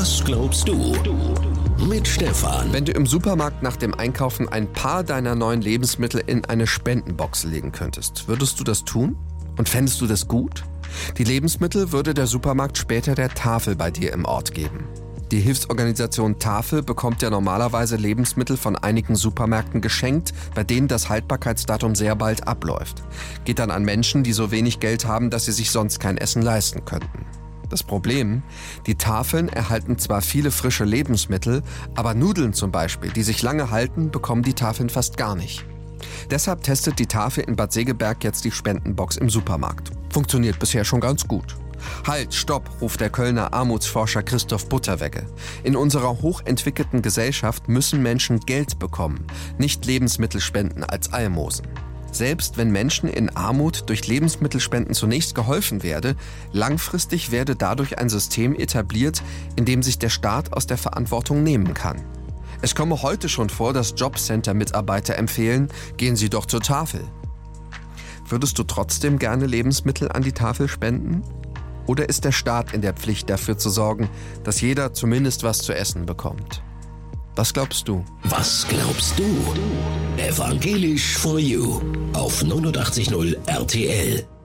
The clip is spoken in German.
Was glaubst du? Mit Stefan. Wenn du im Supermarkt nach dem Einkaufen ein paar deiner neuen Lebensmittel in eine Spendenbox legen könntest, würdest du das tun? Und fändest du das gut? Die Lebensmittel würde der Supermarkt später der Tafel bei dir im Ort geben. Die Hilfsorganisation Tafel bekommt ja normalerweise Lebensmittel von einigen Supermärkten geschenkt, bei denen das Haltbarkeitsdatum sehr bald abläuft. Geht dann an Menschen, die so wenig Geld haben, dass sie sich sonst kein Essen leisten könnten. Das Problem: Die Tafeln erhalten zwar viele frische Lebensmittel, aber Nudeln zum Beispiel, die sich lange halten, bekommen die Tafeln fast gar nicht. Deshalb testet die Tafel in Bad Segeberg jetzt die Spendenbox im Supermarkt. Funktioniert bisher schon ganz gut. Halt, stopp, ruft der Kölner Armutsforscher Christoph Butterwegge. In unserer hochentwickelten Gesellschaft müssen Menschen Geld bekommen, nicht Lebensmittelspenden als Almosen. Selbst wenn Menschen in Armut durch Lebensmittelspenden zunächst geholfen werde, langfristig werde dadurch ein System etabliert, in dem sich der Staat aus der Verantwortung nehmen kann. Es komme heute schon vor, dass Jobcenter-Mitarbeiter empfehlen, gehen Sie doch zur Tafel. Würdest du trotzdem gerne Lebensmittel an die Tafel spenden? Oder ist der Staat in der Pflicht, dafür zu sorgen, dass jeder zumindest was zu essen bekommt? Was glaubst du? Was glaubst du? Evangelisch for You auf 89.0 RTL.